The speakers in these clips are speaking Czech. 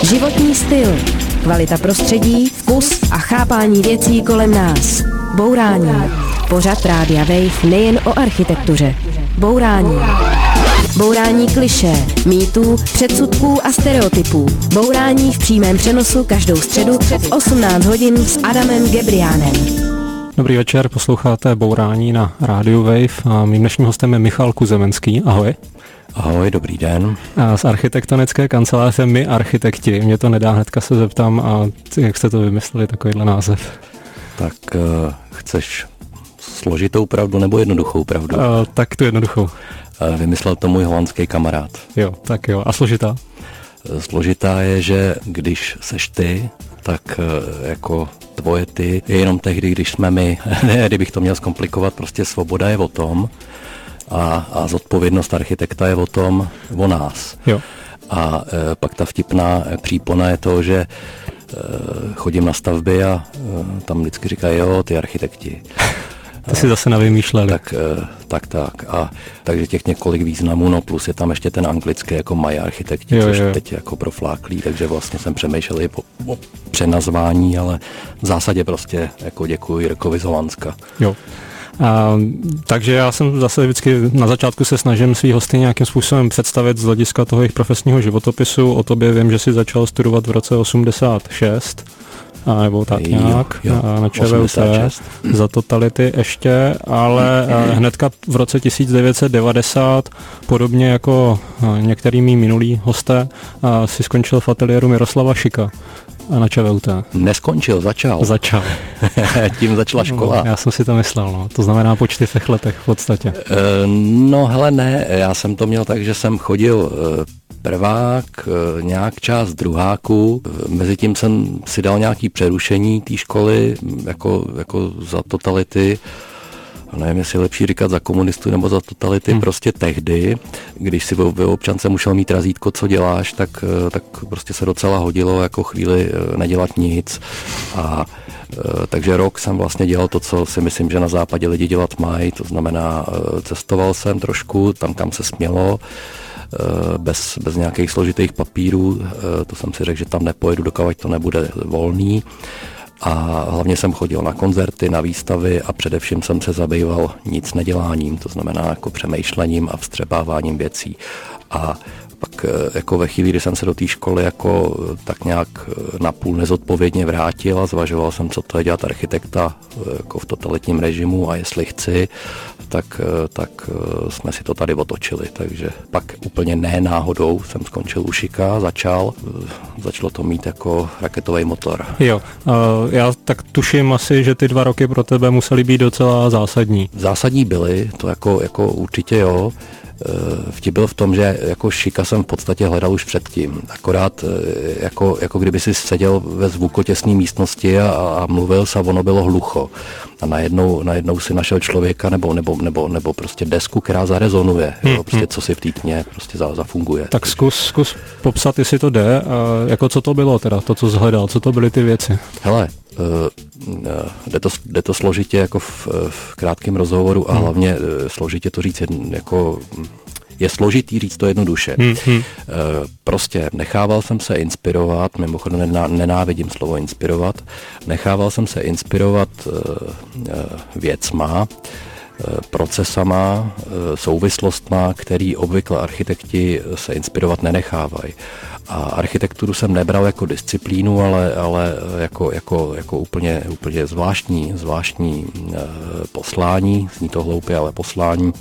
Životní styl, kvalita prostředí, vkus a chápání věcí kolem nás. Bourání. Pořad Rádia Wave nejen o architektuře. Bourání. Bourání klišé, mýtů, předsudků a stereotypů. Bourání v přímém přenosu každou středu v 18 hodin s Adamem Gebriánem. Dobrý večer, posloucháte Bourání na Rádiu Wave a mým dnešním hostem je Michal Kuzemenský. Ahoj. Ahoj, dobrý den. A z architektonické kanceláře My architekti. Mě to nedá, hnedka se zeptám, a jak jste to vymysleli, takovýhle název? Tak chceš složitou pravdu nebo jednoduchou pravdu? Tak tu jednoduchou. Vymyslel to můj holandský kamarád. Jo, tak jo. A složitá? Složitá je, že když seš ty, tak jako tvoje ty je jenom tehdy, když jsme my. Ne, kdybych to měl zkomplikovat, prostě svoboda je o tom a zodpovědnost architekta je o nás. Jo. A pak ta vtipná přípona je to, že chodím na stavby a tam vždycky říkají, jo, ty architekti. Ty si zase navymýšleli. Tak. A takže těch několik významů, no plus je tam ještě ten anglický jako my architekti, jo, což teď jako profláklý, takže vlastně jsem přemýšlel i o přenazvání, ale v zásadě prostě jako děkuji Jirkovi z Holandska. Jo. Takže já jsem zase vždycky na začátku se snažím svý hosty nějakým způsobem představit z hlediska toho jejich profesního životopisu. O tobě vím, že jsi začal studovat v roce 86, nebo tak nějak, na ČVUT za totality ještě, ale hnedka v roce 1990, podobně jako některý mý minulý hosté, si skončil v ateliéru Miroslava Šika na ČVUT. Neskončil, začal. Tím začala škola. Já jsem si to myslel, no. To znamená po 4 letech v podstatě. No hele ne, já jsem to měl tak, že jsem chodil prvák, nějak část druháku, mezitím jsem si dal nějaký přerušení té školy, jako za totality. Nevím, jestli je lepší říkat za komunistů nebo za totality, prostě tehdy, když si ve občance musel mít razítko, co děláš, tak prostě se docela hodilo jako chvíli nedělat nic. A takže rok jsem vlastně dělal to, co si myslím, že na západě lidi dělat mají, to znamená cestoval jsem trošku tam, kam se smělo, bez nějakých složitých papírů, to jsem si řekl, že tam nepojedu, dokud to nebude volný. A hlavně jsem chodil na koncerty, na výstavy a především jsem se zabýval nic neděláním, to znamená jako přemýšlením a vstřebáváním věcí. A pak jako ve chvíli, kdy jsem se do té školy jako tak nějak napůl nezodpovědně vrátil a zvažoval jsem, co to je dělat architekta jako v totalitním režimu a jestli chci, tak jsme si to tady otočili. Takže pak úplně ne náhodou jsem skončil u Šika, začalo to mít jako raketový motor. Jo, já tak tuším asi, že ty 2 roky pro tebe musely být docela zásadní. Zásadní byly, to jako určitě jo. Vtip byl v tom, že jako Šika jsem v podstatě hledal už předtím. Akorát jako kdyby si seděl ve zvukotěsné místnosti a mluvil se a ono bylo hlucho. A najednou si našel člověka nebo prostě desku, která zarezonuje. Prostě co si v té tmě prostě zafunguje. Tak zkus popsat, jestli to jde. Jako co to bylo teda, to, co jsi hledal, co to byly ty věci? Hele, jde to složitě jako v krátkém rozhovoru a hlavně složitě to říct jako je složitý říct to jednoduše. Prostě nechával jsem se inspirovat, mimochodem nenávidím slovo inspirovat, nechával jsem se inspirovat věcma, procesama, souvislostma, který obvykle architekti se inspirovat nenechávají. A architekturu jsem nebral jako disciplínu, ale jako úplně zvláštní poslání, zní to hloupě, ale poslání,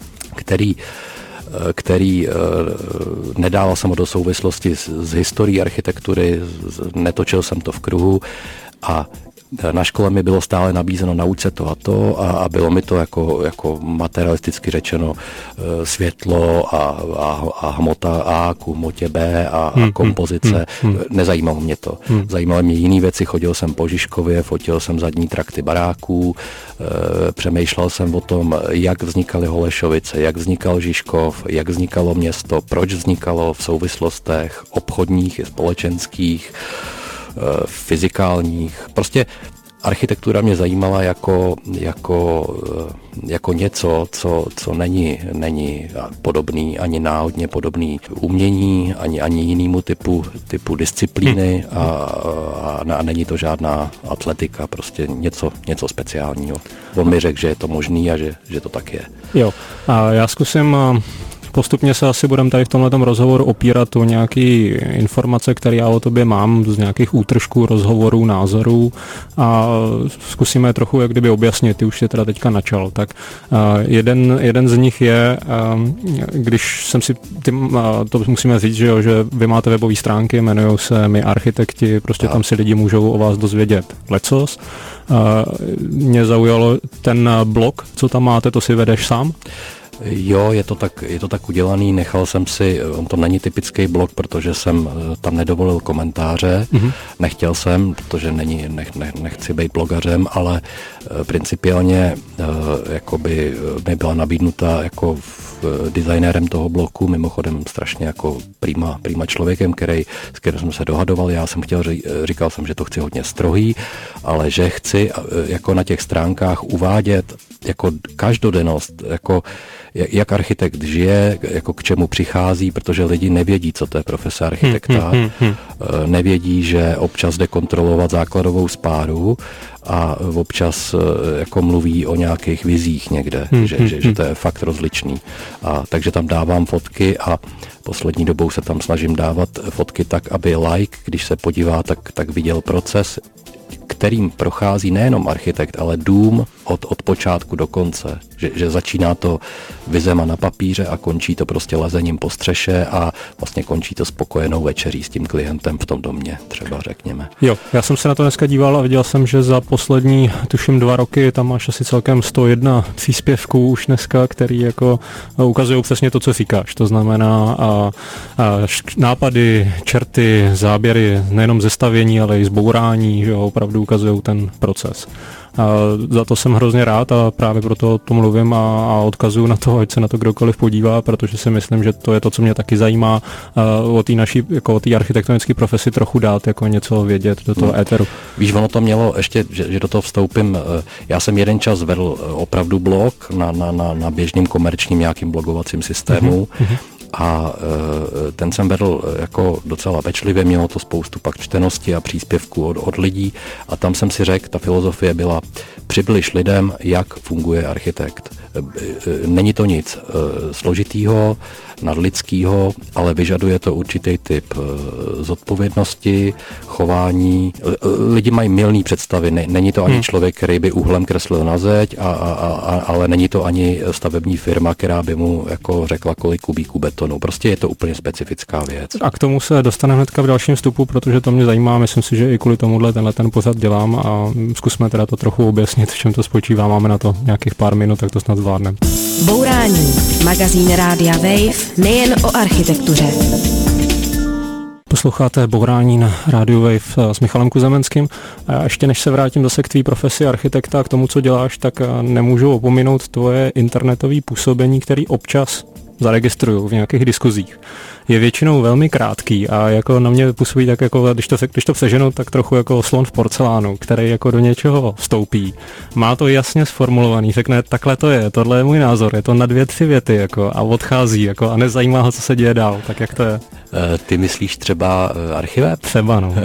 který nedával jsem ho do souvislosti s historií architektury, netočil jsem to v kruhu a na škole mi bylo stále nabízeno nauč se to a to a bylo mi to jako materialisticky řečeno světlo a hmota A k hmotě B a kompozice. Nezajímalo mě to. Zajímaly mě jiné věci. Chodil jsem po Žižkově, fotil jsem zadní trakty baráků, přemýšlel jsem o tom, jak vznikaly Holešovice, jak vznikal Žižkov, jak vznikalo město, proč vznikalo v souvislostech obchodních i společenských, fyzikálních. Prostě architektura mě zajímala jako něco, co není podobný, ani náhodně podobný umění, ani jinému typu disciplíny a není to žádná atletika, prostě něco speciálního. On mi řekl, že je to možný a že to tak je. Jo, a já zkusím... Postupně se asi budeme tady v tomhletom rozhovoru opírat o nějaké informace, které já o tobě mám z nějakých útržků, rozhovorů, názorů a zkusíme trochu jak kdyby objasnit, ty už je teda teďka načal. Tak jeden z nich je, když jsem si, to musíme říct, že vy máte webové stránky, jmenujou se My architekti, prostě tam si lidi můžou o vás dozvědět lecos. Mě zaujalo ten blog, co tam máte, to si vedeš sám? Jo, je to tak udělaný, nechal jsem si, on to není typický blog, protože jsem tam nedovolil komentáře, nechtěl jsem, protože nechci být blogařem, ale principiálně jakoby mi byla nabídnuta jako designérem toho bloku, mimochodem strašně jako prima člověkem, s kterým jsem se dohadoval, říkal jsem, že to chci hodně strohý, ale že chci jako na těch stránkách uvádět jako každodennost, jako jak architekt žije, jako k čemu přichází, protože lidi nevědí, co to je profese architekta, nevědí, že občas jde kontrolovat základovou spáru a občas jako mluví o nějakých vizích někde, že to je fakt rozličný. A takže tam dávám fotky a poslední dobou se tam snažím dávat fotky tak, aby když se podívá, tak viděl proces, kterým prochází nejenom architekt, ale dům od počátku do konce. Že začíná to vizema na papíře a končí to prostě lezením po střeše a vlastně končí to spokojenou večeří s tím klientem v tom domě, třeba řekněme. Jo, já jsem se na to dneska díval a viděl jsem, že za poslední, tuším 2 roky, tam máš asi celkem 101 příspěvků už dneska, který jako ukazují přesně to, co říkáš. To znamená nápady, čerty, záběry, nejenom ze stavění, ale i zbourání, že opravdu ukazují ten proces. Za to jsem hrozně rád a právě proto to mluvím a odkazuju na to, ať se na to kdokoliv podívá, protože si myslím, že to je to, co mě taky zajímá o té naší, jako o té architektonické profesi trochu dát, jako něco vědět do toho éteru. Víš, ono to mělo ještě, že do toho vstoupím, já jsem jeden čas vedl opravdu blog na běžným komerčním nějakým blogovacím systému, a ten jsem vedl jako docela pečlivě, mělo to spoustu pak čtenosti a příspěvků od lidí a tam jsem si řekl, ta filozofie byla přibliž lidem, jak funguje architekt. Není to nic složitýho, nadlidskýho, ale vyžaduje to určitý typ zodpovědnosti, chování. Lidi mají mylný představy, není to ani člověk, který by úhlem kreslil na zeď, ale není to ani stavební firma, která by mu jako řekla, kolik kubíků betonu. Prostě je to úplně specifická věc. A k tomu se dostaneme hnedka v dalším vstupu, protože to mě zajímá, myslím si, že i kvůli tomuhle ten pořad dělám a zkusme teda to trochu objasnit, v čem to spočívá. Máme na to nějakých pár minut, tak to snad zvládneme. Bourání, magazín Rádia Wave, nejen o architektuře. Posloucháte Bourání na Rádiu Wave s Michalem Kuzemenským. A ještě než se vrátím zase k tvý profesi architekta a k tomu, co děláš, tak nemůžu opominout tvoje internetové působení, který občas zaregistruju v nějakých diskuzích. Je většinou velmi krátký a jako na mě působí tak jako, když to přeženu, tak trochu jako slon v porcelánu, který jako do něčeho vstoupí. Má to jasně sformulovaný, řekne, takhle to je, tohle je můj názor, je to na 2-3 věty jako a odchází jako a nezajímá ho, co se děje dál, tak jak to je? Ty myslíš třeba archiveb? Třeba, no.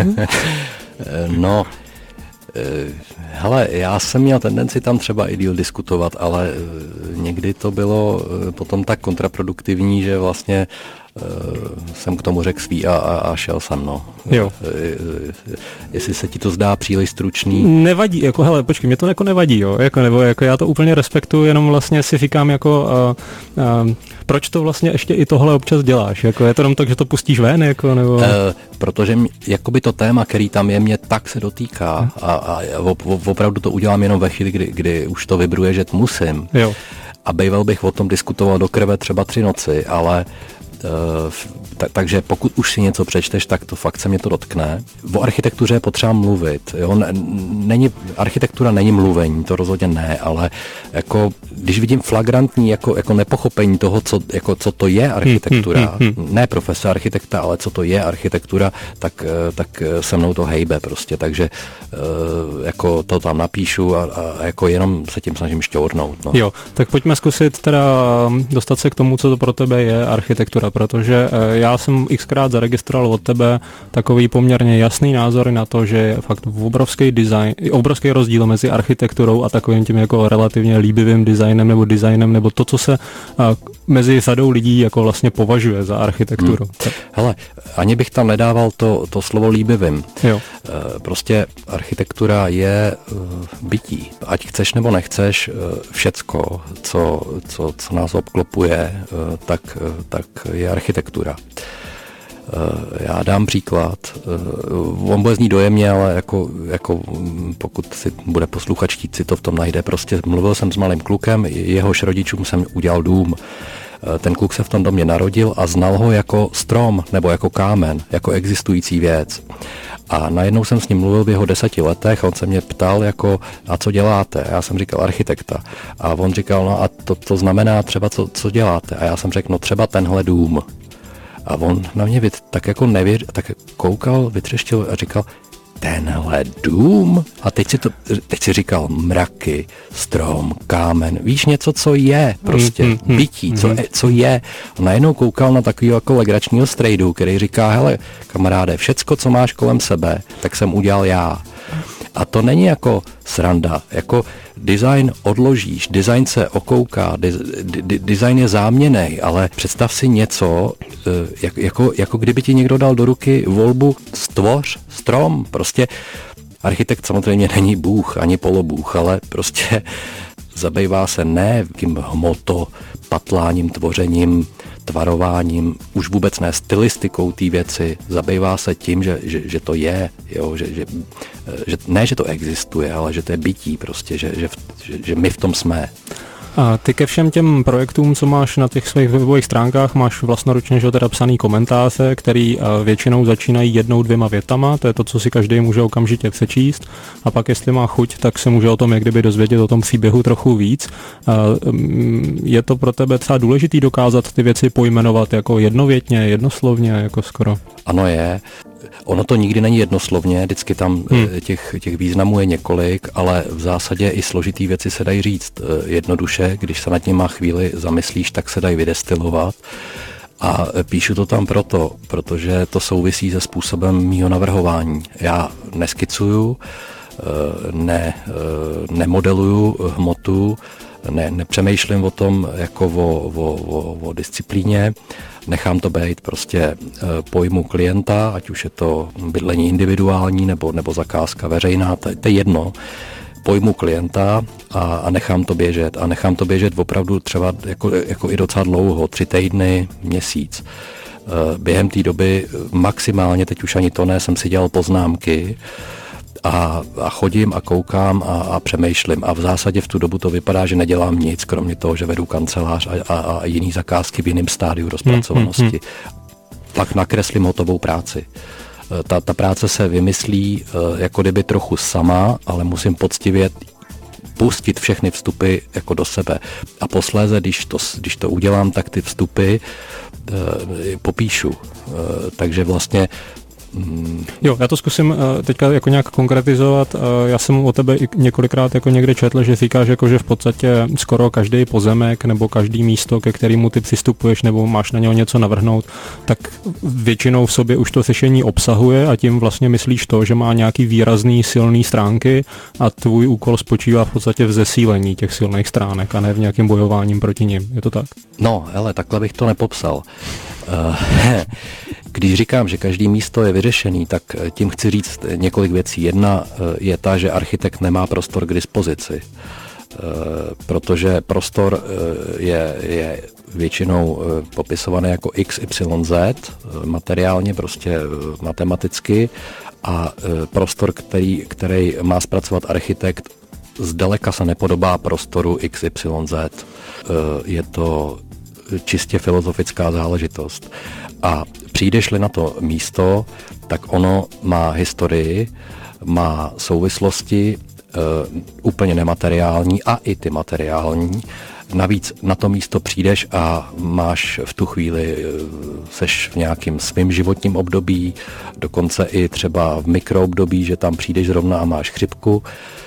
No, hele, já jsem měl tendenci tam třeba i díl diskutovat, ale někdy to bylo potom tak kontraproduktivní, že vlastně jsem k tomu řekl svý a šel jsem, no. Jo. Jestli se ti to zdá příliš stručný. Nevadí, jako hele, počkej, mě to jako nevadí, jo, jako já to úplně respektuju, jenom vlastně si říkám jako proč to vlastně ještě i tohle občas děláš, jako je to jenom tak, že to pustíš ven, jako nebo... Protože jakoby to téma, který tam je, mě tak se dotýká a opravdu to udělám jenom ve chvíli, kdy už to vibruje, že musím. Jo. A býval bych o tom diskutoval do krve třeba 3 noci, ale takže pokud už si něco přečteš, tak to fakt se mě to dotkne. O architektuře je potřeba mluvit. Jo? Architektura není mluvení, to rozhodně ne, ale jako, když vidím flagrantní jako nepochopení toho, co to je architektura, ne profese architekta, ale co to je architektura, tak se mnou to hejbe prostě, takže jako to tam napíšu a jako jenom se tím snažím šťournout. No. Jo, tak pojďme zkusit teda dostat se k tomu, co to pro tebe je architektura, protože já jsem xkrát zaregistroval od tebe takový poměrně jasný názor na to, že je fakt obrovský rozdíl mezi architekturou a takovým tím jako relativně líbivým designem nebo to, co se mezi řadou lidí jako vlastně považuje za architekturu. Hele, ani bych tam nedával to slovo líbivým. Jo. Prostě architektura je bytí. Ať chceš nebo nechceš, všecko, co nás obklopuje, tak je architektura. Já dám příklad. On bude znít dojemně, ale jako pokud si bude posluchač chtít, si to v tom najde. Prostě mluvil jsem s malým klukem, jehož rodičům jsem udělal dům. Ten kluk se v tom domě narodil a znal ho jako strom nebo jako kámen, jako existující věc. A najednou jsem s ním mluvil v jeho 10 letech a on se mě ptal jako, a co děláte? A já jsem říkal architekta. A on říkal, no a to znamená třeba, co děláte? A já jsem řekl, no třeba tenhle dům. A on na mě tak jako nevěřil, tak koukal, vytřeštil a říkal, tenhle dům? A teď si říkal mraky, strom, kámen, víš něco, co je prostě bytí, co je. A najednou koukal na takového jako legračního strejdu, který říká, hele kamaráde, všecko, co máš kolem sebe, tak jsem udělal já. A to není jako sranda, jako design odložíš, design se okouká, design je záměnnej, ale představ si něco, jako kdyby ti někdo dal do ruky volbu stvoř, strom, prostě architekt samozřejmě není bůh, ani polobůh, ale prostě zabývá se ne tím patláním, tvořením, tvarováním, už vůbec ne stylistikou té věci, zabývá se tím, že to je, jo, že ne, že to existuje, ale že to je bytí prostě, že my v tom jsme. A ty ke všem těm projektům, co máš na těch svých webových stránkách, máš vlastnoručně že teda psaný komentáře, který většinou začínají 1-2 větama, to je to, co si každý může okamžitě přečíst, a pak jestli má chuť, tak se může o tom jak kdyby dozvědět o tom příběhu trochu víc. Je to pro tebe třeba důležitý dokázat ty věci pojmenovat jako jednovětně, jednoslovně, jako skoro? Ano je. Ono to nikdy není jednoslovně, vždycky tam těch významů je několik, ale v zásadě i složitý věci se dají říct jednoduše, když se nad nima chvíli zamyslíš, tak se dají vydestilovat. A píšu to tam protože to souvisí se způsobem mýho navrhování. Já neskicuju, nemodeluju hmotu, nepřemýšlím o tom jako o disciplíně, nechám to být, prostě pojmu klienta, ať už je to bydlení individuální nebo zakázka veřejná, to je jedno, pojmu klienta a nechám to běžet. A nechám to běžet opravdu třeba jako i docela dlouho, 3 týdny, měsíc. Během té doby maximálně, teď už ani to ne, jsem si dělal poznámky, a chodím a koukám a přemýšlím. A v zásadě v tu dobu to vypadá, že nedělám nic, kromě toho, že vedu kancelář a jiný zakázky v jiném stádiu rozpracovanosti. Pak nakreslím hotovou práci. Ta práce se vymyslí jako kdyby trochu sama, ale musím poctivě pustit všechny vstupy jako do sebe. A posléze, když to udělám, tak ty vstupy popíšu. Takže vlastně Jo, já to zkusím teďka jako nějak konkretizovat. Já jsem o tebe několikrát jako někde četl, že říkáš, jako, že v podstatě skoro každý pozemek nebo každý místo, ke kterému ty přistupuješ nebo máš na něho něco navrhnout, tak většinou v sobě už to řešení obsahuje a tím vlastně myslíš to, že má nějaký výrazný silný stránky a tvůj úkol spočívá v podstatě v zesílení těch silných stránek a ne v nějakým bojováním proti nim. Je to tak? No, hele, takhle bych to nepopsal. Když říkám, že každý místo je vyřešený, tak tím chci říct několik věcí. Jedna je ta, že architekt nemá prostor k dispozici, protože prostor je většinou popisovaný jako XYZ, materiálně, prostě matematicky, a prostor, který má zpracovat architekt, zdaleka se nepodobá prostoru XYZ. čistě filozofická záležitost. A přijdeš-li na to místo, tak ono má historii, má souvislosti úplně nemateriální a i ty materiální. Navíc na to místo přijdeš a máš v tu chvíli, seš v nějakým svým životním období, dokonce i třeba v mikroobdobí, že tam přijdeš zrovna a máš chřipku.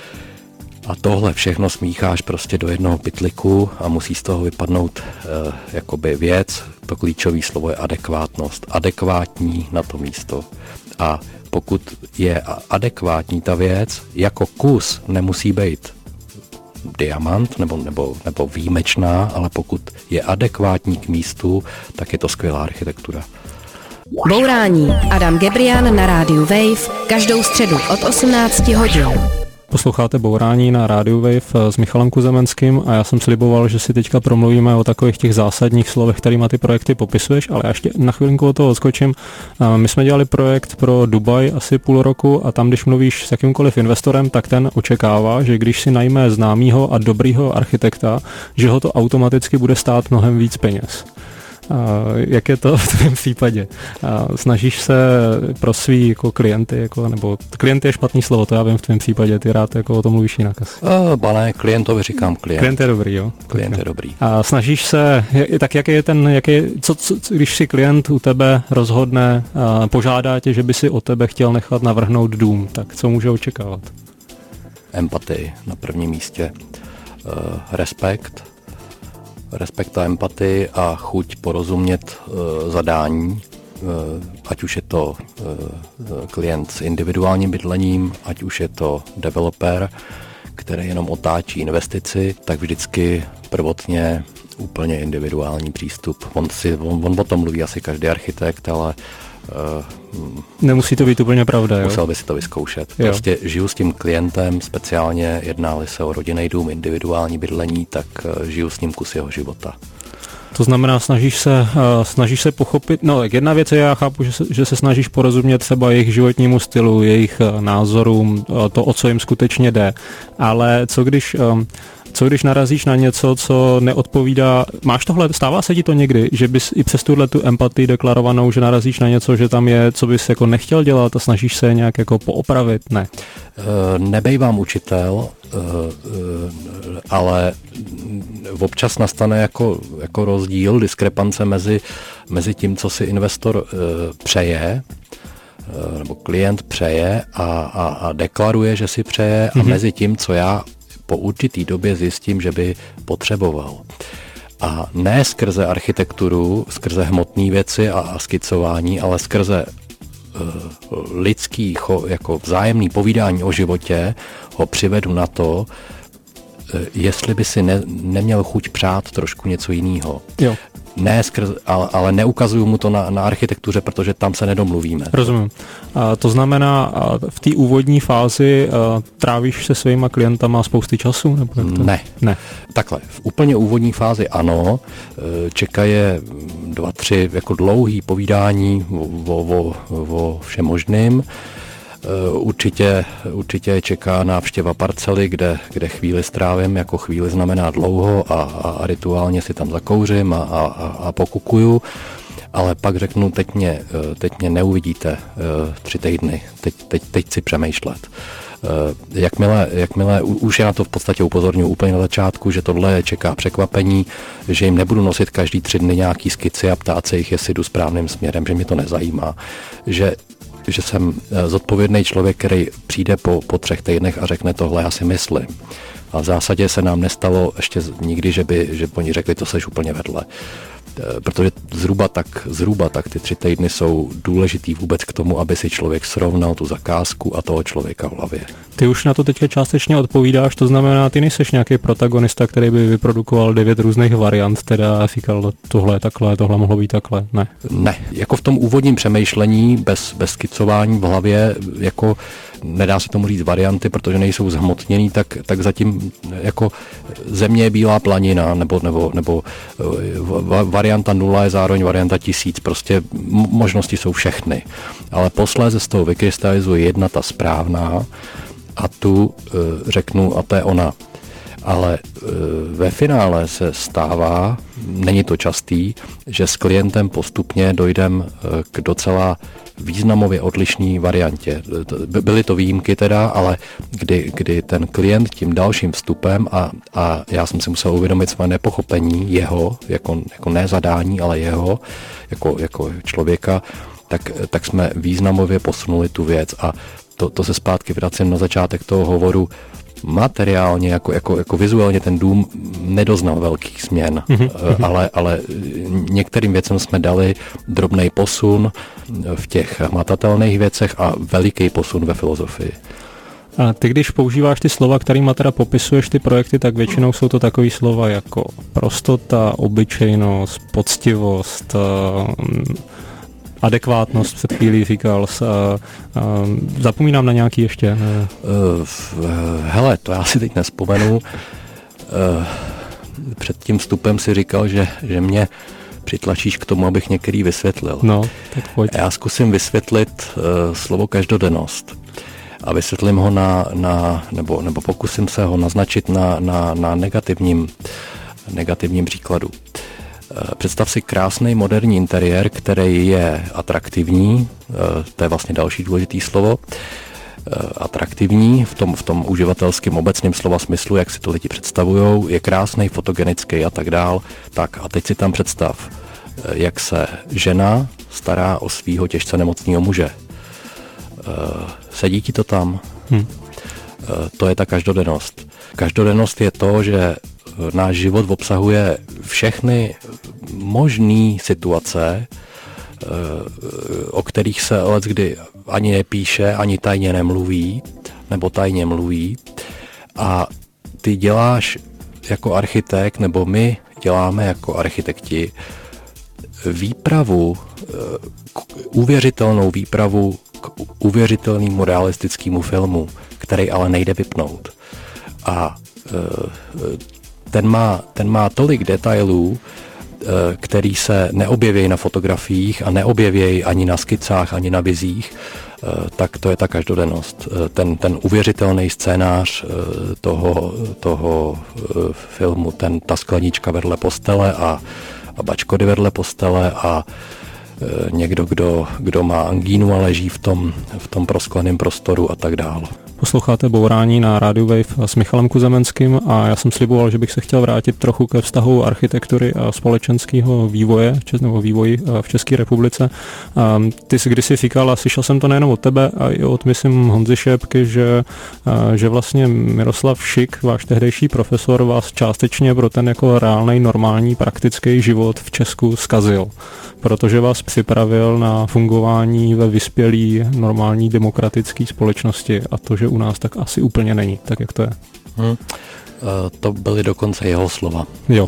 A tohle všechno smícháš prostě do jednoho pytliku a musí z toho vypadnout jakoby věc. To klíčové slovo je adekvátnost. Adekvátní na to místo. A pokud je adekvátní ta věc, jako kus nemusí být diamant nebo výjimečná, ale pokud je adekvátní k místu, tak je to skvělá architektura. Bourání. Adam Gebrian na rádiu Wave každou středu od 18 hodin. Posloucháte Bourání na rádiu Wave s Michalem Kuzemenským a já jsem sliboval, že si teďka promluvíme o takových těch zásadních slovech, kterýma ty projekty popisuješ, ale já ještě na chvilinku od toho odskočím. My jsme dělali projekt pro Dubaj asi půl roku a tam, když mluvíš s jakýmkoliv investorem, tak ten očekává, že když si najme známýho a dobrýho architekta, že ho to automaticky bude stát mnohem víc peněz. Jak je to v tvém případě? Snažíš se pro svý jako klienty, nebo klient je špatný slovo, to já vím v tvém případě, ty rád jako o tom mluvíš jinak asi. Pane, klientovi říkám klient. Klient je dobrý, jo? Klient je dobrý. A snažíš se, tak co, když si klient u tebe rozhodne, požádá tě, že by si od tebe chtěl nechat navrhnout dům, tak co může očekávat? Empatii na prvním místě, respekt a empatii a chuť porozumět zadání, ať už je to klient s individuálním bydlením, ať už je to developer, který jenom otáčí investici, tak vždycky prvotně úplně individuální přístup. On o tom mluví asi každý architekt, ale nemusí to být úplně pravda, jo? Musel by si to vyzkoušet. Prostě žiju s tím klientem, speciálně jedná-li se o rodinný dům, individuální bydlení, tak žiju s ním kus jeho života. To znamená, snažíš se pochopit, jedna věc je, já chápu, že se snažíš porozumět třeba jejich životnímu stylu, jejich názorům, to, o co jim skutečně jde, ale co když narazíš na něco, co neodpovídá, stává se ti to někdy, že bys i přes tuhle tu empatii deklarovanou, že narazíš na něco, že tam je, co bys jako nechtěl dělat a snažíš se nějak jako poopravit, ne? Nebejvám učitel, ale občas nastane jako rozdíl, diskrepance mezi tím, co si investor přeje, nebo klient přeje a deklaruje, že si přeje, a mezi tím, co já po určitý době zjistím, že by potřeboval. A ne skrze architekturu, skrze hmotné věci a skicování, ale skrze lidský jako vzájemný povídání o životě ho přivedu na to, jestli by si neměl chuť přát trošku něco jiného. Jo. Ne ale neukazuju mu to na architektuře, protože tam se nedomluvíme. Rozumím. To znamená, v té úvodní fázi trávíš se svýma klientama spousty času? Nebo Ne. Takhle, v úplně úvodní fázi ano, čekají 2-3 jako dlouhý povídání o všem možným. Určitě čeká návštěva parcely, kde chvíli strávím, jako chvíli znamená dlouho a rituálně si tam zakouřím a pokukuju, ale pak řeknu, teď mě neuvidíte 3 týdny, teď si přemýšlet. Jakmile už já na to v podstatě upozorňuji úplně na začátku, že tohle čeká překvapení, že jim nebudu nosit každý 3 dny nějaký skici a ptát se jich, jestli jdu správným směrem, že mě to nezajímá, že jsem zodpovědný člověk, který přijde po 3 týdnech a řekne tohle, já si myslím. A v zásadě se nám nestalo ještě nikdy, že oni řekli, to seš úplně vedle. Protože zhruba tak ty 3 týdny jsou důležitý vůbec k tomu, aby si člověk srovnal tu zakázku a toho člověka v hlavě. Ty už na to teďka částečně odpovídáš, to znamená, ty nejseš nějaký protagonista, který by vyprodukoval 9 různých variant, teda říkal, tohle je takhle, tohle mohlo být takhle, ne? Ne, jako v tom úvodním přemýšlení, bez skicování v hlavě, jako nedá se tomu říct varianty, protože nejsou zhmotněný, tak zatím jako země je bílá planina, nebo varianta 0 je zároveň varianta 1000, prostě možnosti jsou všechny. Ale posléze z toho vykrystalizuje jedna ta správná a tu řeknu, a to je ona. Ale ve finále se stává, není to častý, že s klientem postupně dojdem k docela významově odlišné variantě. Byly to výjimky teda, ale kdy ten klient tím dalším vstupem a já jsem si musel uvědomit své nepochopení jeho, jako ne zadání, ale jeho, jako člověka, tak jsme významově posunuli tu věc a to se zpátky vracím na začátek toho hovoru. Materiálně, jako vizuálně ten dům nedoznal velkých změn, ale některým věcem jsme dali drobný posun v těch hmatatelných věcech a veliký posun ve filozofii. A ty, když používáš ty slova, kterýma teda popisuješ ty projekty, tak většinou jsou to takový slova jako prostota, obyčejnost, poctivost, adekvátnost, před chvílí říkal. Zapomínám na nějaký ještě? Hele, to já si teď nespomenu. Před tím vstupem si říkal, že mě přitlačíš k tomu, abych některý vysvětlil. No, tak pojď. Já zkusím vysvětlit slovo každodennost. A vysvětlím ho nebo pokusím se ho naznačit na negativním příkladu. Představ si krásný moderní interiér, který je atraktivní, to je vlastně další důležitý slovo, atraktivní v tom uživatelském obecném slova smyslu, jak si to lidi představujou, je krásný, fotogenický a tak dál. Tak a teď si tam představ, jak se žena stará o svýho těžce nemocného muže. Sedí ti to tam? To je ta každodennost. Každodennost je to, že náš život obsahuje všechny možné situace, o kterých se leckdy ani nepíše, ani tajně nemluví, nebo tajně mluví. A ty děláš jako architekt, nebo my děláme jako architekti uvěřitelnou výpravu k uvěřitelnému realistickému filmu, který ale nejde vypnout. A ten má tolik detailů, který se neobjeví na fotografiích a neobjeví ani na skicách, ani na vizích, tak to je ta každodennost. Ten uvěřitelný scénář toho filmu, ta sklenička vedle postele a bačkody vedle postele a někdo, kdo má angínu a leží v tom proskleném prostoru a tak dále. Posloucháte Bourání na Radio Wave s Michalem Kuzemenským a já jsem sliboval, že bych se chtěl vrátit trochu ke vztahu architektury a společenského vývoje nebo vývoji v České republice. Ty jsi kdysi říkal, a slyšel jsem to nejenom od tebe, a i od, myslím, Honzy Šépky, že vlastně Miroslav Šik, váš tehdejší profesor, vás částečně pro ten jako reálnej, normální, praktický život v Česku zkazil, protože vás připravil na fungování ve vyspělé, normální, demokratické společnosti a to, že u nás tak asi úplně není. Tak jak to je? To byly dokonce jeho slova. Jo.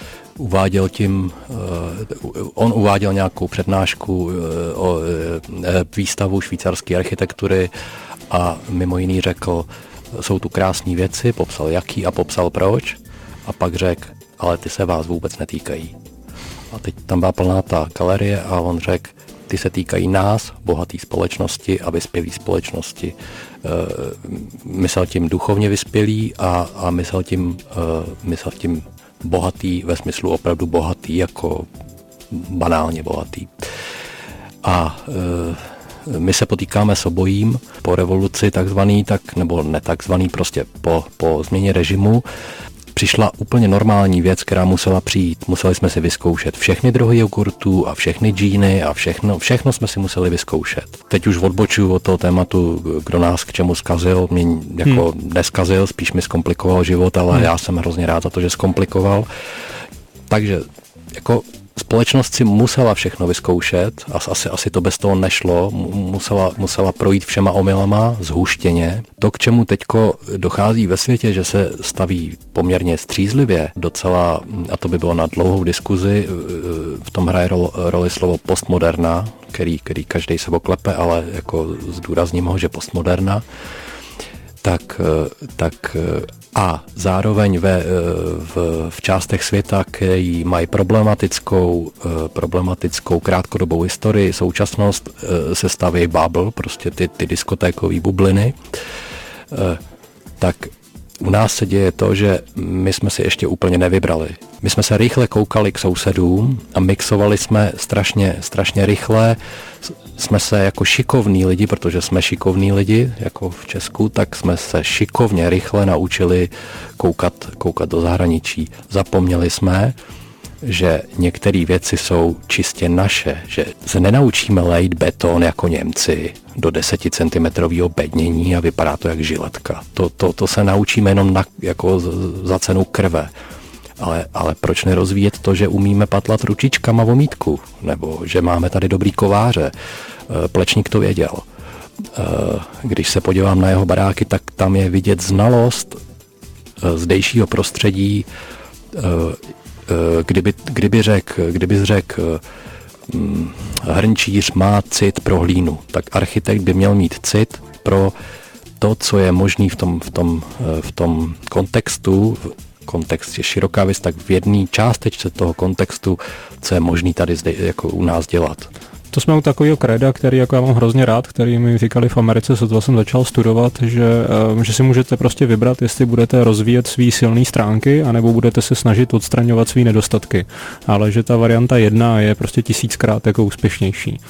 On uváděl nějakou přednášku o výstavu švýcarské architektury a mimo jiný řekl, jsou tu krásné věci, popsal jaký a popsal proč a pak řekl, ale ty se vás vůbec netýkají. A teď tam byla plná ta galerie a on řekl, ty se týkají nás, bohaté společnosti a vyspělé společnosti. Myslel tím duchovně vyspělý a myslel tím bohatý ve smyslu opravdu bohatý, jako banálně bohatý. A my se potýkáme s obojím po revoluci takzvaný, nebo netakzvaný, prostě po změně režimu. Přišla úplně normální věc, která musela přijít. Museli jsme si vyzkoušet všechny druhy jogurtů a všechny džíny a všechno jsme si museli vyzkoušet. Teď už odbočuju od toho tématu, kdo nás k čemu zkazil. Mě jako neskazil, spíš mi zkomplikoval život, ale já jsem hrozně rád za to, že zkomplikoval. Takže jako společnost si musela všechno vyzkoušet, asi to bez toho nešlo, musela projít všema omylama, zhuštěně. To, k čemu teďko dochází ve světě, že se staví poměrně střízlivě docela, a to by bylo na dlouhou diskuzi, v tom hraje roli slovo postmoderna, který každý se oklepe, ale jako zdůrazním ho, že postmoderna, tak a zároveň v částech světa, který mají problematickou krátkodobou historii, současnost, se staví bubble, prostě ty diskotékové bubliny, tak u nás se děje to, že my jsme si ještě úplně nevybrali. My jsme se rychle koukali k sousedům a mixovali jsme strašně rychle. Jsme se jako šikovní lidi, protože jsme šikovní lidi, jako v Česku, tak jsme se šikovně rychle naučili koukat do zahraničí. Zapomněli jsme, že některé věci jsou čistě naše, že se nenaučíme lejt beton jako Němci do 10 cm bednění a vypadá to jak žiletka. To se naučíme jenom jako za cenu krve. Ale proč nerozvíjet to, že umíme patlat ručičkama vomítku, nebo že máme tady dobrý kováře. Plečník to věděl. Když se podívám na jeho baráky, tak tam je vidět znalost zdejšího prostředí. Kdyby řekl hrnčíř má cit pro hlínu, tak architekt by měl mít cit pro to, co je možný v tom kontextu. Kontext je široká věc, tak v jedné částečce toho kontextu, co je možný tady zde jako u nás dělat. To jsme u takového kreda, který jako já mám hrozně rád, který mi říkali v Americe, sotva jsem začal studovat, že si můžete prostě vybrat, jestli budete rozvíjet svý silné stránky, anebo budete se snažit odstraňovat svý nedostatky. Ale že ta varianta 1 je prostě 1000krát jako úspěšnější.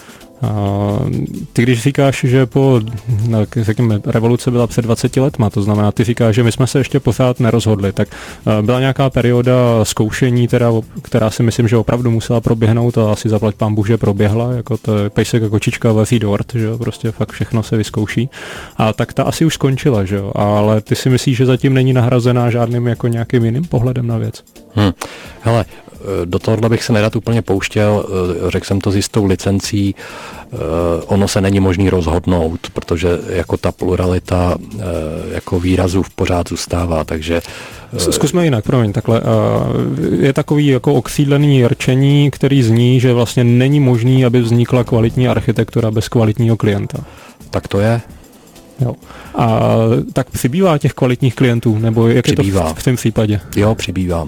Ty když říkáš, že revoluce byla před 20 letma, to znamená, ty říkáš, že my jsme se ještě pořád nerozhodli, tak byla nějaká perioda zkoušení, která si myslím, že opravdu musela proběhnout a asi zaplať pán Bůh, že proběhla, jako to pejsek a kočička vaří dort, že jo, prostě fakt všechno se vyzkouší. A tak ta asi už skončila, že jo, ale ty si myslíš, že zatím není nahrazená žádným jako nějakým jiným pohledem na věc? Hele, do tohohle bych se nerad úplně pouštěl, řekl jsem to s jistou licencí, ono se není možný rozhodnout, protože jako ta pluralita jako výrazů pořád zůstává, takže... Zkusme jinak, promiň, takhle. Je takový jako okřídlený rčení, který zní, že vlastně není možný, aby vznikla kvalitní architektura bez kvalitního klienta. Tak to je. Jo. A tak přibývá těch kvalitních klientů, nebo jak přibývá. Je to v tom případě? Jo, přibývá.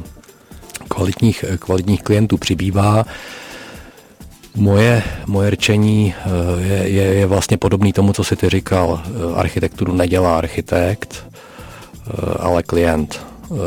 Kvalitních klientů přibývá. Moje rčení je vlastně podobný tomu, co jsi ty říkal. Architekturu nedělá architekt, ale klient.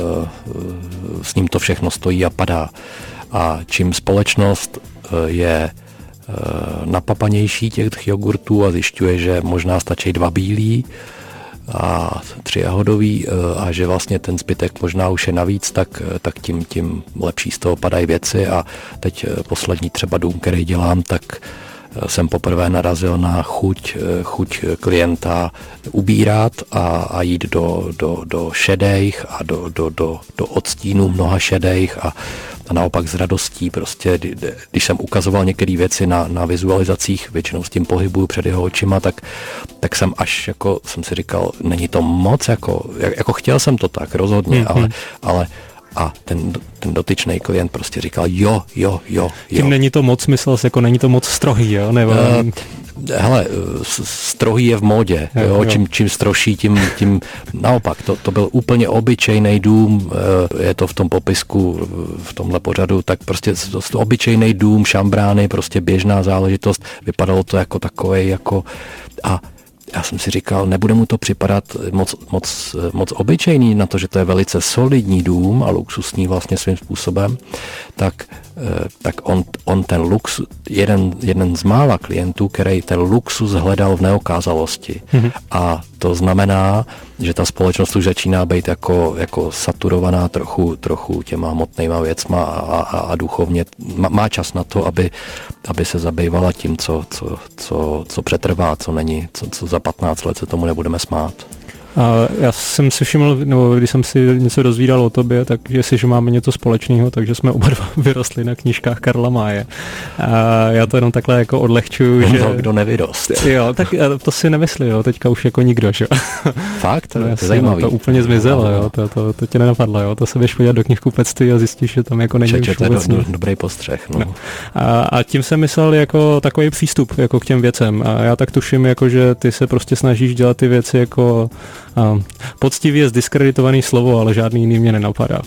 S ním to všechno stojí a padá. A čím společnost je napapanější těch jogurtů a zjišťuje, že možná stačí 2 bílý a 3 jahodový a že vlastně ten zbytek možná už je navíc, tak tím lepší z toho padají věci. A teď poslední třeba dům, který dělám, tak jsem poprvé narazil na chuť klienta ubírat a jít do šedejch a do odstínů mnoha šedejch a naopak s radostí prostě, když jsem ukazoval některé věci na vizualizacích, většinou s tím pohybuju před jeho očima, tak jsem až jako jsem si říkal, není to moc, jako chtěl jsem to tak, rozhodně, ale a ten dotyčný klient prostě říkal jo. Tím není to moc, myslel jsi, jako není to moc strohý, jo? Nebo... Hele, strohý je v módě, jo? Čím strožší, tím naopak, to byl úplně obyčejný dům, je to v tom popisku, v tomhle pořadu, tak prostě obyčejný dům, šambrány, prostě běžná záležitost, vypadalo to jako takovej, jako a já jsem si říkal, nebude mu to připadat moc obyčejný na to, že to je velice solidní dům a luxusní vlastně svým způsobem, tak on ten luxus, jeden z mála klientů, který ten luxus hledal v neokázalosti. A to znamená, že ta společnost už začíná být jako saturovaná trochu těma hmotnýma věcma a duchovně má čas na to, aby se zabývala tím, co přetrvá, co není, co za 15 let se tomu nebudeme smát. A já jsem si všiml, nebo když jsem si něco dozvídal o tobě, tak že máme něco společného, takže jsme oba dva vyrostli na knížkách Karla Maye. A já to jenom takhle jako odlehčuju, že... Kdo nevyrost. Jo, tak to si nemyslí, jo, teďka už jako nikdo, že? Fakt? To je zajímavý. To úplně zmizelo, jo, to tě nenapadlo, jo, to se běž podívat do knihkupectví a zjistíš, že tam jako není už vůbec nic. Dobrý postřeh, no. A tím jsem myslel jako takový přístup jako k těm věcem. A já tak tuším, jako, že ty se prostě snažíš dělat ty věci jako poctivě je zdiskreditovaný slovo, ale žádný jiný mě nenapadá.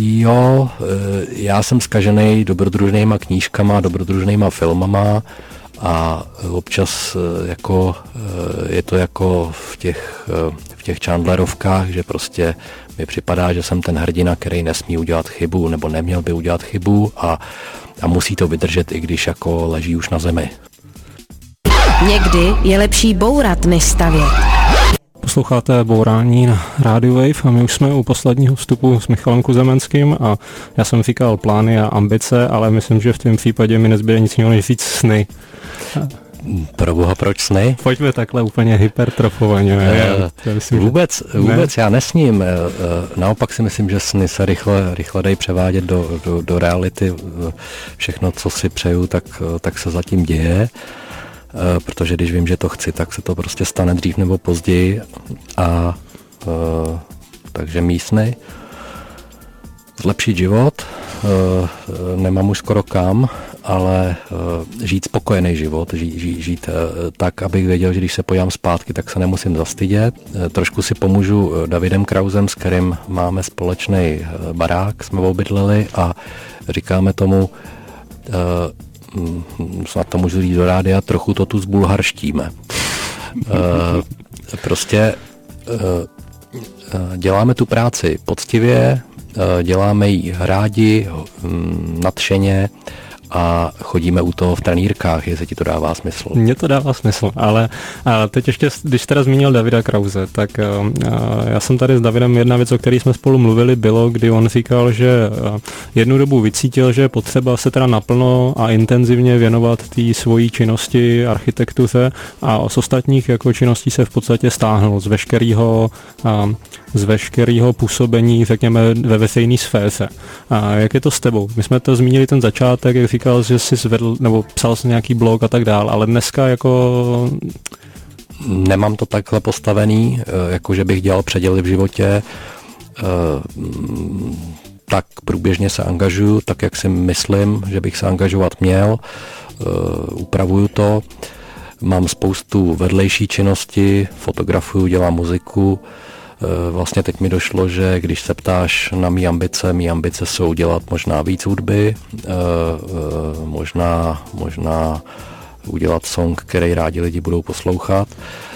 Jo, já jsem zkažený dobrodružnýma knížkama, dobrodružnýma filmama a občas jako je to jako v těch Chandlerovkách, že prostě mi připadá, že jsem ten hrdina, který nesmí udělat chybu nebo neměl by udělat chybu a musí to vydržet, i když jako leží už na zemi. Někdy je lepší bourat, než stavět. Posloucháte Bourání na Radio Wave a my už jsme u posledního vstupu s Michalem Kuzemenským a já jsem říkal plány a ambice, ale myslím, že v tom případě mi nezbyde nic jiného než říct sny. Proboha, proč sny? Pojďme takhle úplně hypertrofovaně. Vůbec já nesním. Naopak si myslím, že sny se rychle dají převádět do reality. Všechno, co si přeju, tak se zatím děje. Protože když vím, že to chci, tak se to prostě stane dřív nebo později. Takže mý sny. Zlepšit život. Nemám už skoro kam, ale žít spokojený život, žít tak, abych věděl, že když se podívám zpátky, tak se nemusím zastydět. Trošku si pomůžu Davidem Krausem, s kterým máme společný barák, jsme obydleli a říkáme tomu, snad to můžu říct do rádia, trochu to tu zbulharštíme. Prostě děláme tu práci poctivě, děláme ji rádi, nadšeně a chodíme u toho v trenýrkách, jestli ti to dává smysl. Mně to dává smysl, ale teď ještě, když teda zmínil Davida Krause, tak já jsem tady s Davidem, jedna věc, o které jsme spolu mluvili, bylo, kdy on říkal, že jednu dobu vycítil, že je potřeba se teda naplno a intenzivně věnovat té svojí činnosti, architektuře a z ostatních jako činností se v podstatě stáhnul z veškerého působení, řekněme, ve veřejné sféře. A jak je to s tebou? My jsme to zmínili ten začátek, jak říkal, že jsi zvedl, nebo psal jsi nějaký blog a tak dál, ale dneska jako... Nemám to takhle postavený, jako že bych dělal předěly v životě, tak průběžně se angažuju, tak jak si myslím, že bych se angažovat měl, upravuju to, mám spoustu vedlejší činnosti, fotografuju, dělám muziku. Vlastně teď mi došlo, že když se ptáš na mý ambice jsou dělat možná víc hudby, možná udělat song, který rádi lidi budou poslouchat.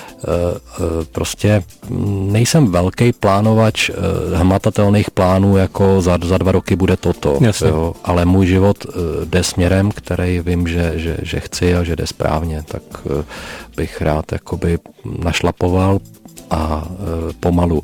Prostě nejsem velký plánovač hmatatelných plánů, jako za 2 roky bude toto, jo, ale můj život jde směrem, který vím, že chci a že jde správně, tak bych rád jakoby našlapoval a pomalu.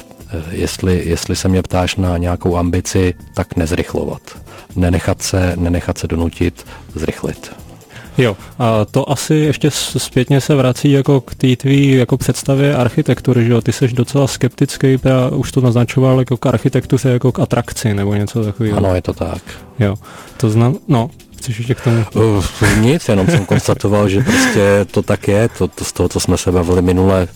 Jestli se mě ptáš na nějakou ambici, tak nezrychlovat. Nenechat se donutit zrychlit. Jo, a to asi ještě zpětně se vrací jako k té tvý jako představě architektury, že jo? Ty jsi docela skeptický, už to naznačoval jako k architektuře, jako k atrakci nebo něco takového. Ano, je to tak. Jo, to chceš ještě k tomu? Nic, jenom jsem konstatoval, že prostě to tak je, to z toho, co jsme se bavili minule,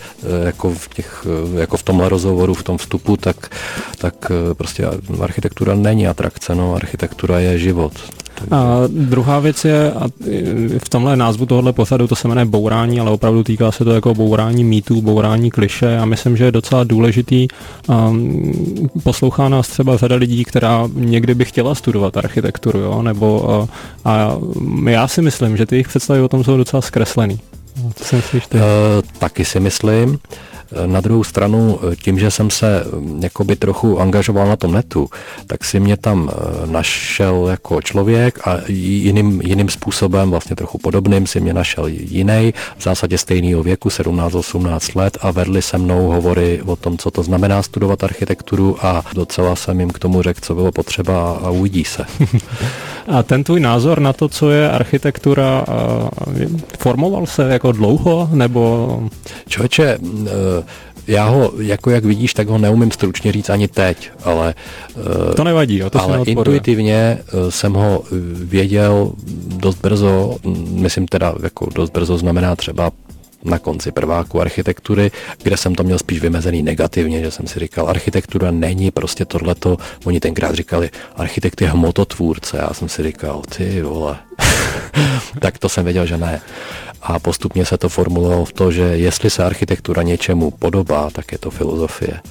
jako v tomhle rozhovoru, v tom vstupu, tak prostě architektura není atrakce, architektura je život. A druhá věc je, a v tomhle názvu tohohle pořadu to se jmenuje bourání, ale opravdu týká se to jako bourání mýtů, bourání klišé a myslím, že je docela důležitý. Poslouchá nás třeba řada lidí, která někdy by chtěla studovat architekturu, jo? Nebo a já si myslím, že ty jejich představy o tom jsou docela zkreslený. Co si myslíš ty? Taky si myslím. Na druhou stranu, tím, že jsem se jakoby trochu angažoval na tom netu, tak si mě tam našel jako člověk a jiným způsobem, vlastně trochu podobným, si mě našel jiný, v zásadě stejného věku, 17-18 let a vedli se mnou hovory o tom, co to znamená studovat architekturu a docela jsem jim k tomu řekl, co bylo potřeba a uvidí se. A ten tvůj názor na to, co je architektura, formoval se jako dlouho, nebo... Člověče, já ho, jako jak vidíš, tak ho neumím stručně říct ani teď, ale... To nevadí, jo, to ale intuitivně jsem ho věděl dost brzo, myslím teda jako dost brzo znamená třeba na konci prváku architektury, kde jsem to měl spíš vymezený negativně, že jsem si říkal, architektura není prostě tohleto, oni tenkrát říkali, architekt je hmototvůrce, já jsem si říkal, ty vole, tak to jsem věděl, že ne. A postupně se to formulovalo v to, že jestli se architektura něčemu podobá, tak je to filozofie.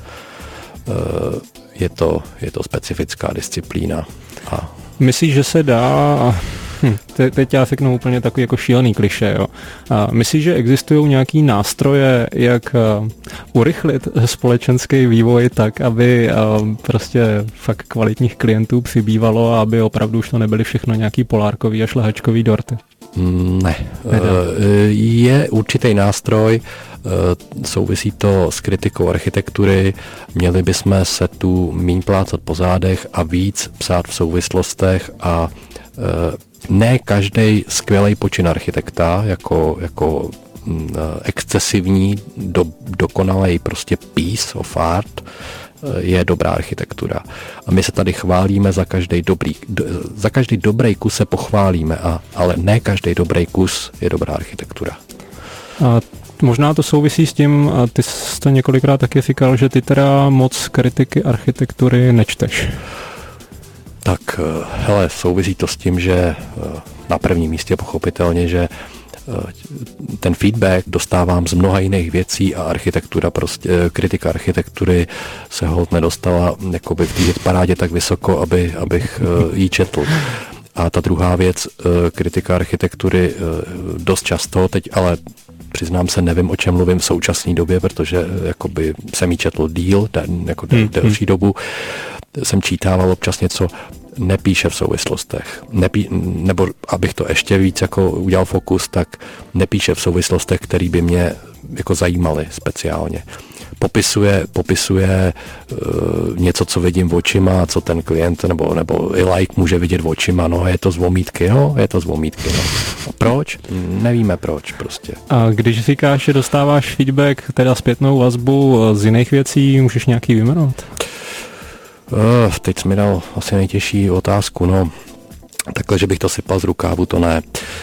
Je to specifická disciplína. Myslíš, že se dá Teď já řeknu úplně takový jako šílený klišé. Jo. Myslíš, že existují nějaký nástroje, jak urychlit společenský vývoj tak, aby prostě fakt kvalitních klientů přibývalo a aby opravdu už to nebyly všechno nějaký polárkový a šlehačkový dorty? Ne. Je určitý nástroj, souvisí to s kritikou architektury, měli bychom se tu míň plácat po zádech a víc psát v souvislostech a ne každý skvělý počin architekta, jako excesivní, dokonalý prostě piece of art, je dobrá architektura. A my se tady chválíme za každý dobrý kus se pochválíme, ale ne každý dobrý kus je dobrá architektura. A možná to souvisí s tím, a ty jsi to několikrát taky říkal, že ty teda moc kritiky architektury nečteš. Tak hele, souvisí to s tím, že na prvním místě pochopitelně, že ten feedback dostávám z mnoha jiných věcí a architektura, prostě kritika architektury se holt nedostala jakoby v té hitparádě tak vysoko, abych ji četl. A ta druhá věc, kritika architektury dost často, teď ale přiznám se, nevím, o čem mluvím v současné době, protože jakoby jsem ji četl delší dobu, jsem čítával občas něco, nepíše v souvislostech. Nebo abych to ještě víc jako udělal fokus, tak nepíše v souvislostech, které by mě jako zajímaly speciálně. Popisuje něco, co vidím očima, co ten klient nebo i like může vidět očima, no je to z omítky, no. A proč? Nevíme proč prostě. A když říkáš, že dostáváš feedback, teda zpětnou vazbu z jiných věcí, můžeš nějaký vyjmenovat? Teď jsi mi dal asi nejtěžší otázku, no. Takhle, že bych to sypal z rukávu, to ne.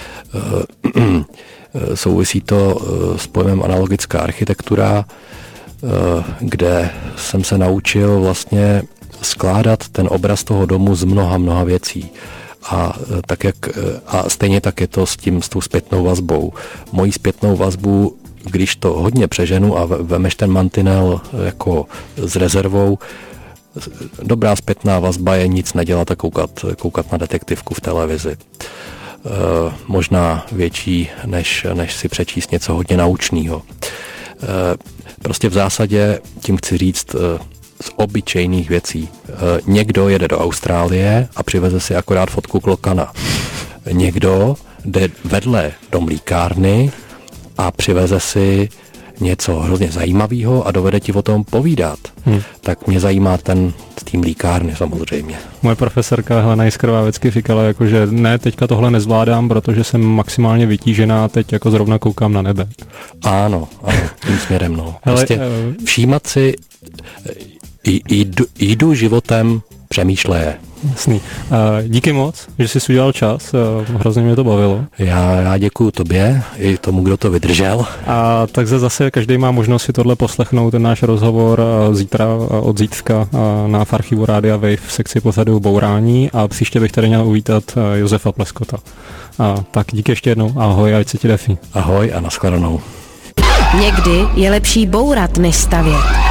Souvisí to s pojmem analogická architektura, kde jsem se naučil vlastně skládat ten obraz toho domu z mnoha věcí. A stejně tak je to s tou zpětnou vazbou. Mojí zpětnou vazbu, když to hodně přeženu a vemeš ten mantinel jako s rezervou, dobrá zpětná vazba je nic nedělat a koukat na detektivku v televizi. Možná větší, než si přečíst něco hodně naučného. Prostě v zásadě tím chci říct z obyčejných věcí. Někdo jede do Austrálie a přiveze si akorát fotku klokana. Někdo jde vedle do mlýkárny a přiveze si něco hrozně zajímavého a dovede ti o tom povídat. Tak mě zajímá ten z té mlýkárny samozřejmě. Moje profesorka Helena Jiskrová vždycky říkala, jako, že ne, teďka tohle nezvládám, protože jsem maximálně vytížená, teď jako zrovna koukám na nebe. Ano, tím směrem, no. Prostě všímat si, jdu životem, přemýšleje. Jasný. Díky moc, že jsi udělal čas, hrozně mě to bavilo. Já děkuju tobě i tomu, kdo to vydržel. A takže zase každý má možnost si tohle poslechnout, ten náš rozhovor zítra od zítřka na archivu Rádia Wave v sekci pořadu Bourání a příště bych tady měl uvítat Josefa Pleskota. Tak díky ještě jednou, ahoj a ať se ti daří. Ahoj a nashledanou. Někdy je lepší bourat, než stavět.